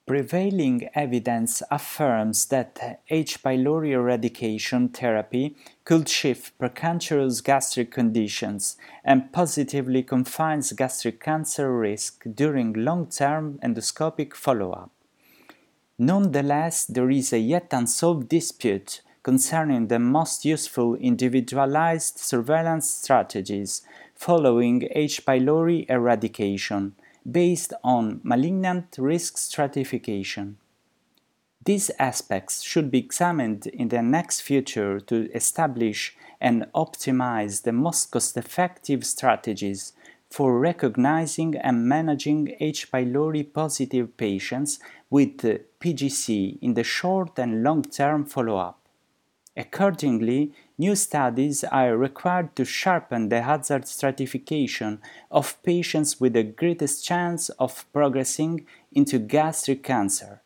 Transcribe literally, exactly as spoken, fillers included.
Prevailing evidence affirms that H. pylori eradication therapy could shift precancerous gastric conditions and positively confines gastric cancer risk during long-term endoscopic follow-up. Nonetheless, there is a yet unsolved dispute concerning the most useful individualized surveillance strategies following H. pylori eradication, based on malignant risk stratification. These aspects should be examined in the next future to establish and optimize the most cost-effective strategies for recognizing and managing H. pylori positive patients with P G C in the short and long-term follow-up. Accordingly, new studies are required to sharpen the hazard stratification of patients with the greatest chance of progressing into gastric cancer.